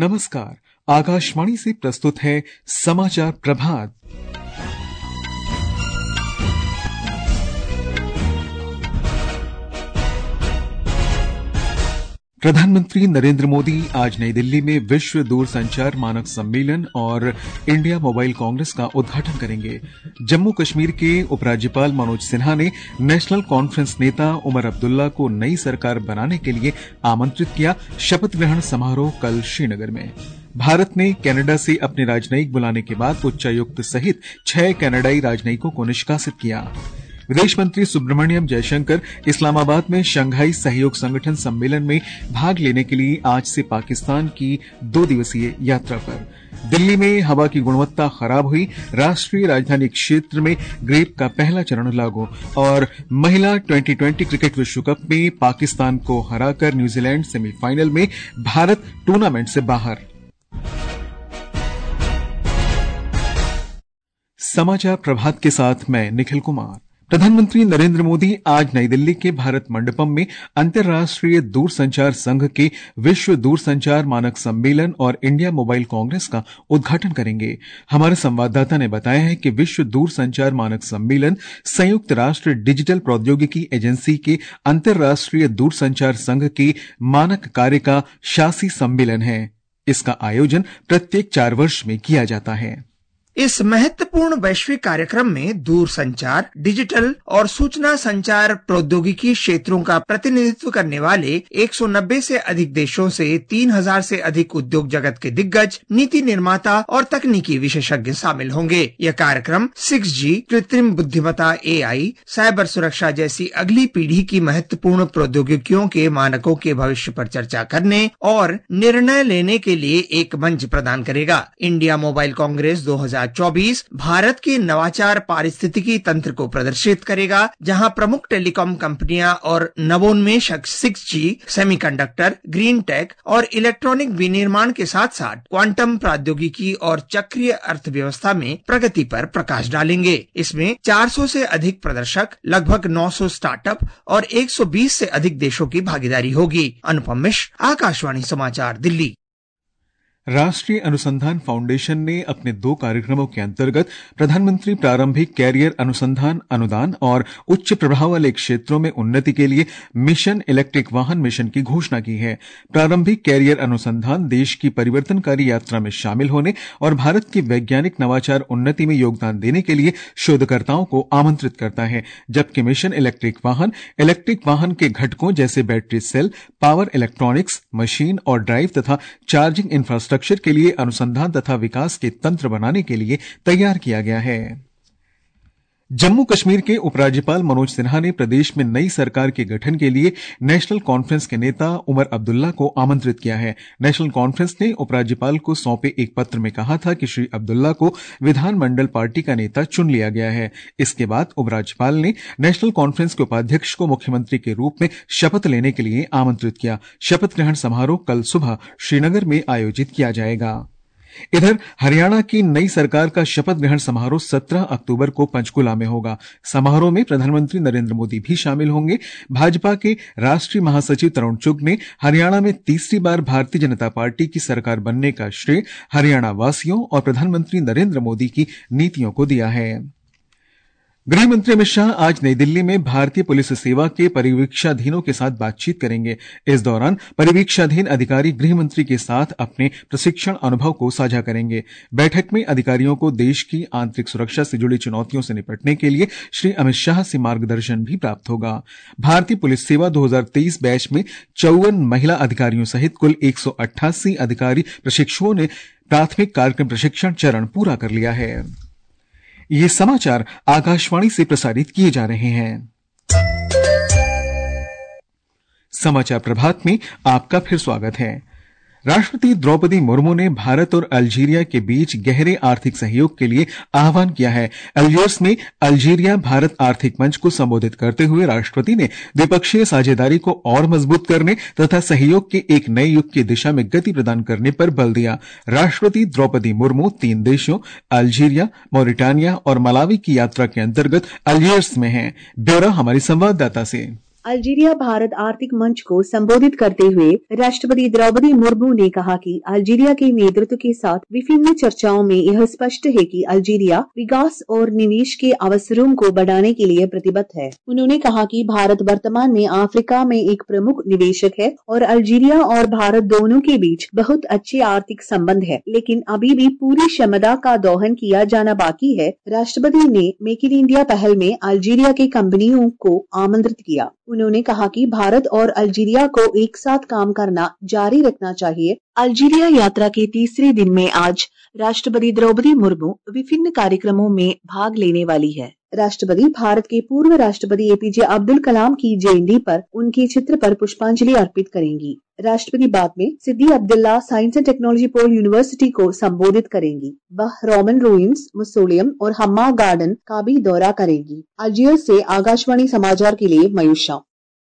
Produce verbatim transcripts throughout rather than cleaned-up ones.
नमस्कार। आकाशवाणी से प्रस्तुत है समाचार प्रभात। प्रधानमंत्री नरेंद्र मोदी आज नई दिल्ली में विश्व दूरसंचार मानक सम्मेलन और इंडिया मोबाइल कांग्रेस का उद्घाटन करेंगे। जम्मू कश्मीर के उपराज्यपाल मनोज सिन्हा ने नेशनल कॉन्फ्रेंस नेता उमर अब्दुल्ला को नई सरकार बनाने के लिए आमंत्रित किया। शपथ ग्रहण समारोह कल श्रीनगर में। भारत ने कनाडा से अपने राजनयिक बुलाने के बाद उच्चायुक्त सहित छह कनाडाई राजनयिकों को निष्कासित किया। विदेश मंत्री सुब्रमण्यम जयशंकर इस्लामाबाद में शंघाई सहयोग संगठन सम्मेलन में भाग लेने के लिए आज से पाकिस्तान की दो दिवसीय यात्रा पर। दिल्ली में हवा की गुणवत्ता खराब हुई। राष्ट्रीय राजधानी क्षेत्र में ग्रेप का पहला चरण लागू। और महिला ट्वेंटी ट्वेंटी क्रिकेट विश्व कप में पाकिस्तान को हराकर न्यूजीलैंड सेमीफाइनल में, भारत टूर्नामेंट से बाहर। समाचार प्रभात के साथ मैं निखिल कुमार। प्रधानमंत्री नरेंद्र मोदी आज नई दिल्ली के भारत मंडपम में अंतर्राष्ट्रीय दूरसंचार संघ के विश्व दूरसंचार मानक सम्मेलन और इंडिया मोबाइल कांग्रेस का उद्घाटन करेंगे। हमारे संवाददाता ने बताया है कि विश्व दूरसंचार मानक सम्मेलन संयुक्त राष्ट्र डिजिटल प्रौद्योगिकी एजेंसी के अंतर्राष्ट्रीय दूरसंचार संघ के मानक कार्य का शासी सम्मेलन है। इसका आयोजन प्रत्येक चार वर्ष में किया जाता है। इस महत्वपूर्ण वैश्विक कार्यक्रम में दूरसंचार, डिजिटल और सूचना संचार प्रौद्योगिकी क्षेत्रों का प्रतिनिधित्व करने वाले एक सौ नब्बे से अधिक देशों से तीन हज़ार से अधिक उद्योग जगत के दिग्गज, नीति निर्माता और तकनीकी विशेषज्ञ शामिल होंगे। यह कार्यक्रम सिक्स जी, कृत्रिम बुद्धिमत्ता ए आई, साइबर सुरक्षा जैसी अगली पीढ़ी की महत्वपूर्ण प्रौद्योगिकियों के मानकों के भविष्य पर चर्चा करने और निर्णय लेने के लिए एक मंच प्रदान करेगा। इंडिया मोबाइल कांग्रेस दो हज़ार चौबीस भारत के नवाचार पारिस्थितिकी तंत्र को प्रदर्शित करेगा, जहां प्रमुख टेलीकॉम कंपनियां और नवोन्मेषक six G, semiconductor, green tech और इलेक्ट्रॉनिक विनिर्माण के साथ साथ क्वांटम प्रौद्योगिकी और चक्रीय अर्थव्यवस्था में प्रगति पर प्रकाश डालेंगे। इसमें चार सौ से अधिक प्रदर्शक, लगभग नौ सौ स्टार्टअप और एक सौ बीस से अधिक देशों की भागीदारी होगी। अनुपम मिश्र, आकाशवाणी समाचार, दिल्ली। राष्ट्रीय अनुसंधान फाउंडेशन ने अपने दो कार्यक्रमों के अंतर्गत प्रधानमंत्री प्रारंभिक कैरियर अनुसंधान अनुदान और उच्च प्रभाव वाले क्षेत्रों में उन्नति के लिए मिशन इलेक्ट्रिक वाहन मिशन की घोषणा की है। प्रारंभिक कैरियर अनुसंधान देश की परिवर्तनकारी यात्रा में शामिल होने और भारत की वैज्ञानिक नवाचार उन्नति में योगदान देने के लिए शोधकर्ताओं को आमंत्रित करता है, जबकि मिशन इलेक्ट्रिक वाहन इलेक्ट्रिक वाहन के घटकों जैसे battery cell, power electronics, machine और ड्राइव तथा चार्जिंग इंफ्रास्ट्रक्चर स्ट्रक्चर के लिए अनुसंधान तथा विकास के तंत्र बनाने के लिए तैयार किया गया है। जम्मू कश्मीर के उपराज्यपाल मनोज सिन्हा ने प्रदेश में नई सरकार के गठन के लिए नेशनल कॉन्फ्रेंस के नेता उमर अब्दुल्ला को आमंत्रित किया है। नेशनल कॉन्फ्रेंस ने उपराज्यपाल को सौंपे एक पत्र में कहा था कि श्री अब्दुल्ला को विधानमंडल पार्टी का नेता चुन लिया गया है। इसके बाद उपराज्यपाल ने नेशनल कॉन्फ्रेंस के उपाध्यक्ष को मुख्यमंत्री के रूप में शपथ लेने के लिए आमंत्रित किया। शपथ ग्रहण समारोह कल सुबह श्रीनगर में आयोजित किया जाएगा। इधर हरियाणा की नई सरकार का शपथ ग्रहण समारोह सत्रह अक्टूबर को पंचकुला में होगा। समारोह में प्रधानमंत्री नरेंद्र मोदी भी शामिल होंगे। भाजपा के राष्ट्रीय महासचिव तरुण चुग ने हरियाणा में तीसरी बार भारतीय जनता पार्टी की सरकार बनने का श्रेय हरियाणा वासियों और प्रधानमंत्री नरेंद्र मोदी की नीतियों को दिया है। गृह मंत्री अमित शाह आज नई दिल्ली में भारतीय पुलिस सेवा के परिवीक्षाधीनों के साथ बातचीत करेंगे। इस दौरान परिवीक्षाधीन अधिकारी गृह मंत्री के साथ अपने प्रशिक्षण अनुभव को साझा करेंगे। बैठक में अधिकारियों को देश की आंतरिक सुरक्षा से जुड़ी चुनौतियों से निपटने के लिए श्री अमित शाह से मार्गदर्शन भी प्राप्त होगा। भारतीय पुलिस सेवा दो हज़ार तेईस बैच में चौवन महिला अधिकारियों सहित कुल एक सौ अट्ठासी अधिकारी प्रशिक्षुओं ने प्राथमिक कार्यक्रम प्रशिक्षण चरण पूरा कर लिया है। ये समाचार आकाशवाणी से प्रसारित किए जा रहे हैं। समाचार प्रभात में आपका फिर स्वागत है। राष्ट्रपति द्रौपदी मुर्मू ने भारत और अल्जीरिया के बीच गहरे आर्थिक सहयोग के लिए आह्वान किया है। अल्जियर्स में अल्जीरिया भारत आर्थिक मंच को संबोधित करते हुए राष्ट्रपति ने द्विपक्षीय साझेदारी को और मजबूत करने तथा सहयोग के एक नए युग की दिशा में गति प्रदान करने पर बल दिया। राष्ट्रपति द्रौपदी मुर्मू तीन देशों अल्जीरिया, मॉरिटानिया और मलावी की यात्रा के अंतर्गत अल्जियर्स में हैं। ब्यौरा हमारी संवाददाता से। अल्जीरिया भारत आर्थिक मंच को संबोधित करते हुए राष्ट्रपति द्रौपदी मुर्मू ने कहा कि अल्जीरिया के नेतृत्व के साथ विभिन्न चर्चाओं में यह स्पष्ट है कि अल्जीरिया विकास और निवेश के अवसरों को बढ़ाने के लिए प्रतिबद्ध है। उन्होंने कहा कि भारत वर्तमान में अफ्रीका में एक प्रमुख निवेशक है और अल्जीरिया और भारत दोनों के बीच बहुत अच्छे आर्थिक संबंध है, लेकिन अभी भी पूरी क्षमता का दोहन किया जाना बाकी है। राष्ट्रपति ने मेक इन इंडिया पहल में अल्जीरिया की कंपनियों को आमंत्रित किया। उन्होंने कहा कि भारत और अल्जीरिया को एक साथ काम करना जारी रखना चाहिए। अल्जीरिया यात्रा के तीसरे दिन में आज राष्ट्रपति द्रौपदी मुर्मू विभिन्न कार्यक्रमों में भाग लेने वाली है। राष्ट्रपति भारत के पूर्व राष्ट्रपति एपीजे अब्दुल कलाम की जयंती पर उनके चित्र पर पुष्पांजलि अर्पित करेंगी। राष्ट्रपति बाद में Sidi Abdellah science and technology pole university को संबोधित करेंगी। वह रोमन रूइंस, मुसोलियम और हम्मा गार्डन का भी दौरा करेंगी। अल्जीयर्स से आकाशवाणी समाचार के लिए मयूषा।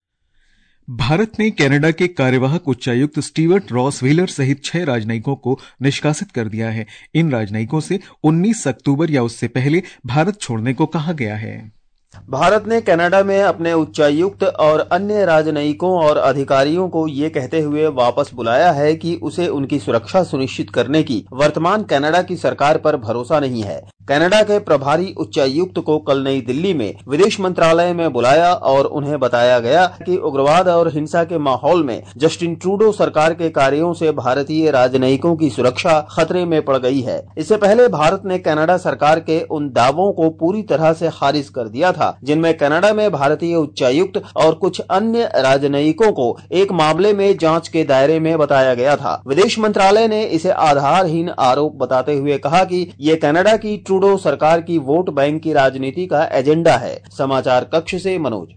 भारत ने कनाडा के कार्यवाहक उच्चायुक्त स्टीवर्ट रॉस व्हीलर सहित छह राजनयिकों को निष्कासित कर दिया है। इन राजनयिकों से उन्नीस अक्टूबर या उससे पहले भारत छोड़ने को कहा गया है। भारत ने कनाडा में अपने उच्चायुक्त और अन्य राजनयिकों और अधिकारियों को ये कहते हुए वापस बुलाया है कि उसे उनकी सुरक्षा सुनिश्चित करने की वर्तमान कनाडा की सरकार पर भरोसा नहीं है। कनाडा के प्रभारी उच्चायुक्त को कल नई दिल्ली में विदेश मंत्रालय में बुलाया और उन्हें बताया गया कि उग्रवाद और हिंसा के माहौल में जस्टिन ट्रूडो सरकार के कार्यों से भारतीय राजनयिकों की सुरक्षा खतरे में पड़ गई है। इससे पहले भारत ने कनाडा सरकार के उन दावों को पूरी तरह से खारिज कर दिया था जिनमें कनाडा में भारतीय उच्चायुक्त और कुछ अन्य राजनयिकों को एक मामले में जांच के दायरे में बताया गया था। विदेश मंत्रालय ने इसे आधारहीन आरोप बताते हुए कहा कि ये कनाडा की ट्रूडो सरकार की वोट बैंक की राजनीति का एजेंडा है। समाचार कक्ष से मनोज।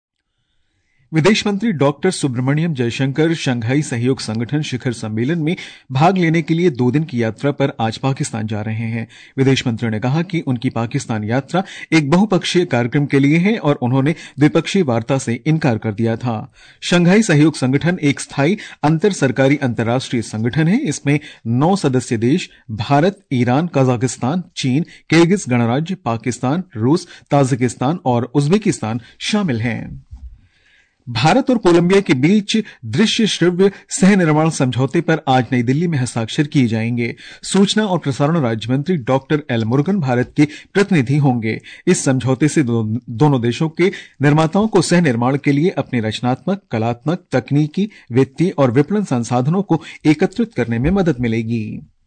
विदेश मंत्री डॉक्टर सुब्रमण्यम जयशंकर शंघाई सहयोग संगठन शिखर सम्मेलन में भाग लेने के लिए दो दिन की यात्रा पर आज पाकिस्तान जा रहे हैं। विदेश मंत्री ने कहा कि उनकी पाकिस्तान यात्रा एक बहुपक्षीय कार्यक्रम के लिए है और उन्होंने द्विपक्षीय वार्ता से इनकार कर दिया था। शंघाई सहयोग संगठन एक स्थायी अंतर सरकारी अंतर्राष्ट्रीय संगठन है। इसमें नौ सदस्य देश भारत, ईरान, कजाकिस्तान, चीन, किर्गिज गणराज्य, पाकिस्तान, रूस, ताजिकिस्तान और उज्बेकिस्तान शामिल हैं। भारत और कोलंबिया के बीच दृश्य श्रव्य सह निर्माण समझौते पर आज नई दिल्ली में हस्ताक्षर किए जाएंगे। सूचना और प्रसारण राज्य मंत्री डॉक्टर एल मुरुगन भारत के प्रतिनिधि होंगे। इस समझौते से दो, दोनों देशों के निर्माताओं को सह निर्माण के लिए अपने रचनात्मक, कलात्मक, तकनीकी, वित्तीय और विपणन संसाधनों को एकत्रित करने में मदद मिलेगी।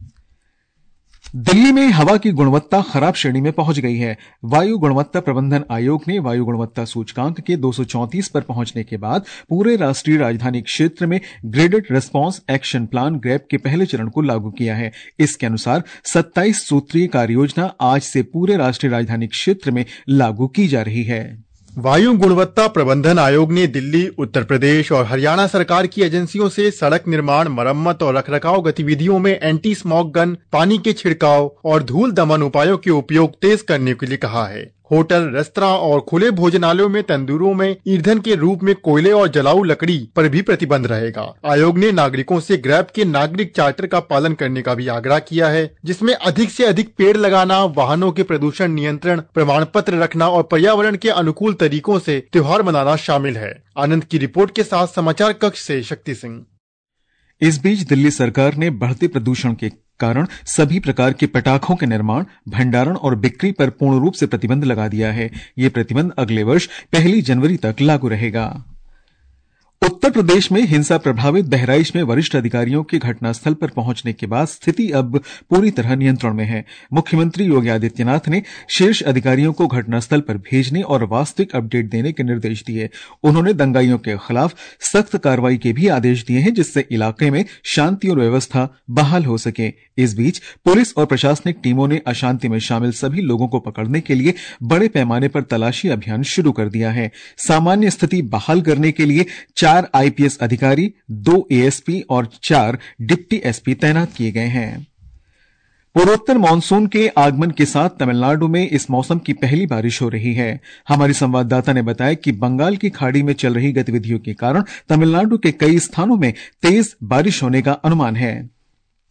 दिल्ली में हवा की गुणवत्ता खराब श्रेणी में पहुंच गई है। वायु गुणवत्ता प्रबंधन आयोग ने वायु गुणवत्ता सूचकांक के दो सौ चौंतीस पर पहुंचने के बाद पूरे राष्ट्रीय राजधानी क्षेत्र में graded response action plan GRAP के पहले चरण को लागू किया है। इसके अनुसार सत्ताईस सूत्रीय कार्ययोजना आज से पूरे राष्ट्रीय राजधानी क्षेत्र में लागू की जा रही है। वायु गुणवत्ता प्रबंधन आयोग ने दिल्ली, उत्तर प्रदेश और हरियाणा सरकार की एजेंसियों से सड़क निर्माण, मरम्मत और रखरखाव गतिविधियों में एंटी स्मॉग गन, पानी के छिड़काव और धूल दमन उपायों के उपयोग तेज करने के लिए कहा है। होटल, रेस्तरां और खुले भोजनालयों में तंदूरों में ईंधन के रूप में कोयले और जलाऊ लकड़ी पर भी प्रतिबंध रहेगा। आयोग ने नागरिकों से ग्रैप के नागरिक चार्टर का पालन करने का भी आग्रह किया है, जिसमें अधिक से अधिक पेड़ लगाना, वाहनों के प्रदूषण नियंत्रण प्रमाण पत्र रखना और पर्यावरण के अनुकूल तरीकों से त्योहार मनाना शामिल है। आनंद की रिपोर्ट के साथ समाचार कक्ष से शक्ति सिंह। इस बीच दिल्ली सरकार ने बढ़ते प्रदूषण के कारण सभी प्रकार के पटाखों के निर्माण, भंडारण और बिक्री पर पूर्ण रूप से प्रतिबंध लगा दिया है। यह प्रतिबंध अगले वर्ष पहली जनवरी तक लागू रहेगा। उत्तर प्रदेश में हिंसा प्रभावित बहराइच में वरिष्ठ अधिकारियों के घटनास्थल पर पहुंचने के बाद स्थिति अब पूरी तरह नियंत्रण में है। मुख्यमंत्री योगी आदित्यनाथ ने शीर्ष अधिकारियों को घटनास्थल पर भेजने और वास्तविक अपडेट देने के निर्देश दिए। उन्होंने दंगाइयों के खिलाफ सख्त कार्रवाई के भी आदेश दिए हैं, जिससे इलाके में शांति और व्यवस्था बहाल हो सके। इस बीच पुलिस और प्रशासनिक टीमों ने अशांति में शामिल सभी लोगों को पकड़ने के लिए बड़े पैमाने पर तलाशी अभियान शुरू कर दिया है। सामान्य स्थिति बहाल करने के लिए चार आईपीएस अधिकारी, दो एएसपी और चार डिप्टी एसपी तैनात किए गए हैं। पूर्वोत्तर मानसून के आगमन के साथ तमिलनाडु में इस मौसम की पहली बारिश हो रही है। हमारी संवाददाता ने बताया कि बंगाल की खाड़ी में चल रही गतिविधियों के कारण तमिलनाडु के कई स्थानों में तेज बारिश होने का अनुमान है।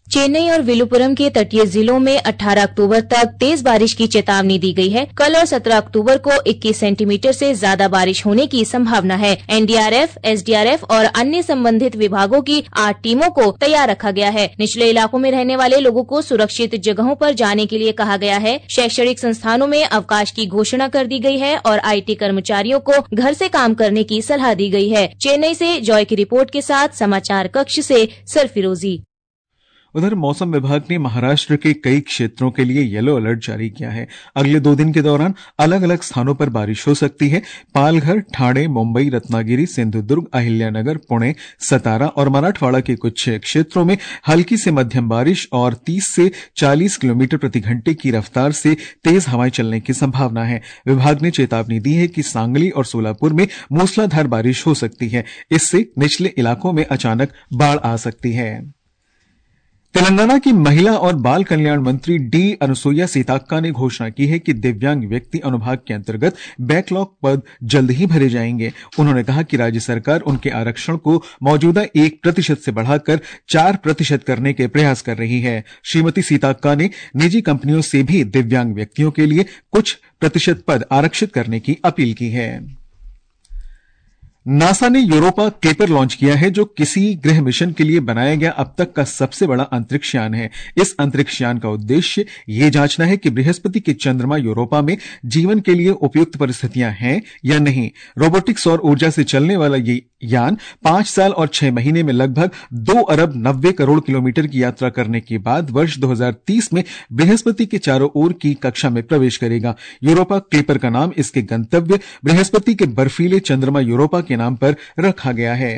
चेन्नई और विलुपुरम के तटीय जिलों में अठारह अक्टूबर तक तेज बारिश की चेतावनी दी गई है। कल और सत्रह अक्टूबर को इक्कीस सेंटीमीटर से ज्यादा बारिश होने की संभावना है। एनडीआरएफ, एसडीआरएफ और अन्य संबंधित विभागों की आठ टीमों को तैयार रखा गया है। निचले इलाकों में रहने वाले लोगों को सुरक्षित जगहों पर जाने के लिए कहा गया है। शैक्षणिक संस्थानों में अवकाश की घोषणा कर दी गई है और आईटी कर्मचारियों को घर से काम करने की सलाह दी गई है। चेन्नई से जॉय की रिपोर्ट के साथ समाचार कक्ष से सरफिरोजी। उधर मौसम विभाग ने महाराष्ट्र के कई क्षेत्रों के लिए येलो अलर्ट जारी किया है। अगले दो दिन के दौरान अलग अलग स्थानों पर बारिश हो सकती है। पालघर, ठाणे, मुंबई, रत्नागिरी, सिंधुदुर्ग, अहिल्यानगर, पुणे, सतारा और मराठवाड़ा के कुछ क्षेत्रों में हल्की से मध्यम बारिश और तीस से चालीस किलोमीटर प्रति घंटे की रफ्तार से तेज हवाएं चलने की संभावना है। विभाग ने चेतावनी दी है कि सांगली और सोलापुर में मूसलाधार बारिश हो सकती है। इससे निचले इलाकों में अचानक बाढ़ आ सकती है। तेलंगाना की महिला और बाल कल्याण मंत्री डी अनुसुईया सीताक्का ने घोषणा की है कि दिव्यांग व्यक्ति अनुभाग के अंतर्गत बैकलॉग पद जल्द ही भरे जाएंगे। उन्होंने कहा कि राज्य सरकार उनके आरक्षण को मौजूदा एक प्रतिशत से बढ़ाकर चार प्रतिशत करने के प्रयास कर रही है। श्रीमती सीताक्का ने निजी कंपनियों से भी दिव्यांग व्यक्तियों के लिए कुछ प्रतिशत पद आरक्षित करने की अपील की है। नासा ने यूरोपा क्लिपर लॉन्च किया है, जो किसी गृह मिशन के लिए बनाया गया अब तक का सबसे बड़ा अंतरिक्ष यान है। इस अंतरिक्ष यान का उद्देश्य यह जांचना है कि बृहस्पति के चंद्रमा यूरोपा में जीवन के लिए उपयुक्त परिस्थितियां हैं या नहीं। रोबोटिक्स और ऊर्जा से चलने वाला ये यान पांच साल और छह महीने में लगभग दो अरब नब्बे करोड़ किलोमीटर की यात्रा करने के बाद वर्ष दो हज़ार तीस में बृहस्पति के चारों ओर की कक्षा में प्रवेश करेगा। यूरोपा क्लिपर का नाम इसके गंतव्य बृहस्पति के बर्फीले चंद्रमा यूरोपा के नाम पर रखा गया है।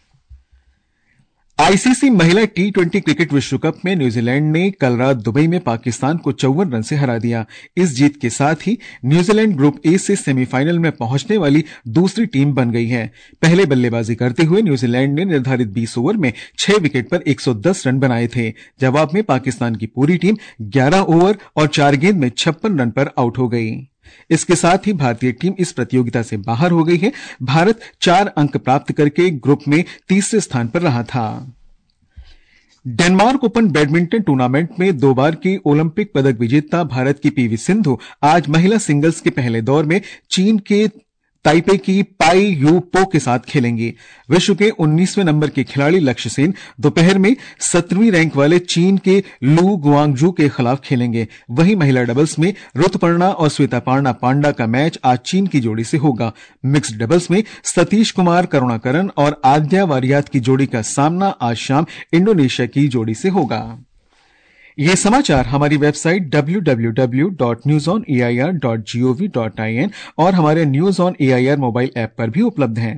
आईसीसी महिला टी ट्वेंटी क्रिकेट विश्व कप में न्यूजीलैंड ने कल रात दुबई में पाकिस्तान को चौवन रन से हरा दिया। इस जीत के साथ ही न्यूजीलैंड ग्रुप ए से सेमीफाइनल में पहुंचने वाली दूसरी टीम बन गई है। पहले बल्लेबाजी करते हुए न्यूजीलैंड ने निर्धारित बीस ओवर में छह विकेट पर एक सौ दस रन बनाए थे। जवाब में पाकिस्तान की पूरी टीम ग्यारह ओवर और चार गेंद में छप्पन रन पर आउट हो गई। इसके साथ ही भारतीय टीम इस प्रतियोगिता से बाहर हो गई है। भारत चार अंक प्राप्त करके ग्रुप में तीसरे स्थान पर रहा था। डेनमार्क ओपन बैडमिंटन टूर्नामेंट में दो बार की ओलंपिक पदक विजेता भारत की पीवी सिंधु आज महिला सिंगल्स के पहले दौर में चीन के ताइपे की पाई यू पो के साथ खेलेंगी। विश्व के उन्नीसवें नंबर के खिलाड़ी लक्ष्य सेन दोपहर में सत्रहवीं रैंक वाले चीन के लू गुआंगजू के खिलाफ खेलेंगे। वहीं महिला डबल्स में ऋतुपर्णा और श्वेता पार्णा पांडा का मैच आज चीन की जोड़ी से होगा। मिक्स्ड डबल्स में सतीश कुमार करुणाकरन और आद्या वारियात की जोड़ी का सामना आज शाम इंडोनेशिया की जोड़ी से होगा। ये समाचार हमारी website W W W dot news on A I R dot G O V dot I N और हमारे news on A I R mobile app पर भी उपलब्ध हैं।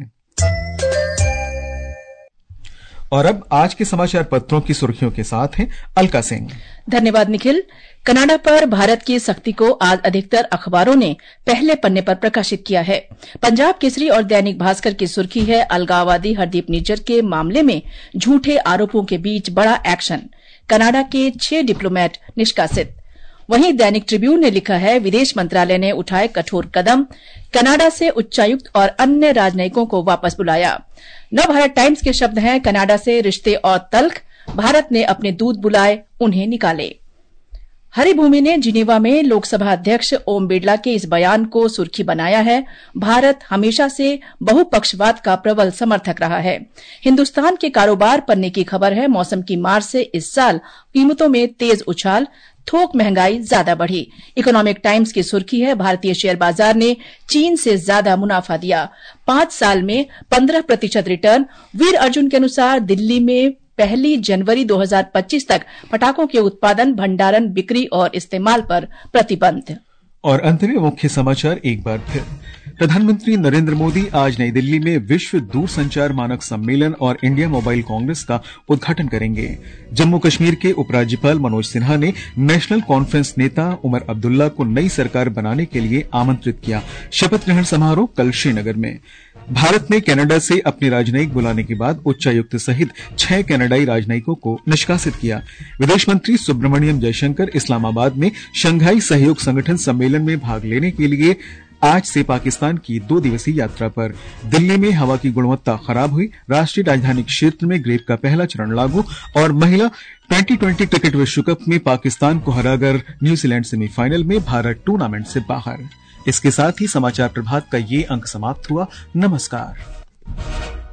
और अब आज के समाचार पत्रों की सुर्खियों के साथ हैं अलका सिंह। धन्यवाद निखिल। कनाडा पर भारत की सख्ती को आज अधिकतर अखबारों ने पहले पन्ने पर प्रकाशित किया है। पंजाब केसरी और दैनिक भास्कर की सुर्खी है, अलगाववादी हरदीप निज्जर के मामले में झूठे आरोपों के बीच बड़ा एक्शन, कनाडा के छह डिप्लोमेट निष्कासित। वहीं दैनिक ट्रिब्यून ने लिखा है, विदेश मंत्रालय ने उठाए कठोर कदम, कनाडा से उच्चायुक्त और अन्य राजनयिकों को वापस बुलाया। नवभारत टाइम्स के शब्द हैं, कनाडा से रिश्ते और तल्ख, भारत ने अपने दूत बुलाए, उन्हें निकाले। हरिभूमि ने जिनेवा में लोकसभा अध्यक्ष ओम बिरला के इस बयान को सुर्खी बनाया है, भारत हमेशा से बहुपक्षवाद का प्रबल समर्थक रहा है। हिंदुस्तान के कारोबार पन्ने की खबर है, मौसम की मार से इस साल कीमतों में तेज उछाल, थोक महंगाई ज्यादा बढ़ी। इकोनॉमिक टाइम्स की सुर्खी है, भारतीय शेयर बाजार ने चीन से ज्यादा मुनाफा दिया, पांच साल में पंद्रह प्रतिशत रिटर्न। वीर अर्जुन के अनुसार दिल्ली में पहली जनवरी दो हज़ार पच्चीस तक पटाखों के उत्पादन, भंडारण, बिक्री और इस्तेमाल पर प्रतिबंध। और अंत में मुख्य समाचार एक बार फिर। प्रधानमंत्री नरेंद्र मोदी आज नई दिल्ली में विश्व दूरसंचार मानक सम्मेलन और इंडिया मोबाइल कांग्रेस का उद्घाटन करेंगे। जम्मू कश्मीर के उपराज्यपाल मनोज सिन्हा ने नेशनल कॉन्फ्रेंस नेता उमर अब्दुल्ला को नई सरकार बनाने के लिए आमंत्रित किया। शपथ ग्रहण समारोह कल श्रीनगर में। भारत ने कनाडा से अपने राजनयिक बुलाने के बाद उच्चायुक्त सहित छह कनाडाई राजनयिकों को निष्कासित किया। विदेश मंत्री सुब्रमण्यम जयशंकर इस्लामाबाद में शंघाई सहयोग संगठन सम्मेलन में भाग लेने के लिए आज से पाकिस्तान की दो दिवसीय यात्रा पर। दिल्ली में हवा की गुणवत्ता खराब हुई, राष्ट्रीय राजधानी क्षेत्र में ग्रेड का पहला चरण लागू। और महिला ट्वेंटी ट्वेंटी क्रिकेट विश्व कप में पाकिस्तान को हराकर न्यूजीलैंड सेमीफाइनल में, भारत टूर्नामेंट से बाहर। इसके साथ ही समाचार प्रभात का ये अंक समाप्त हुआ। नमस्कार।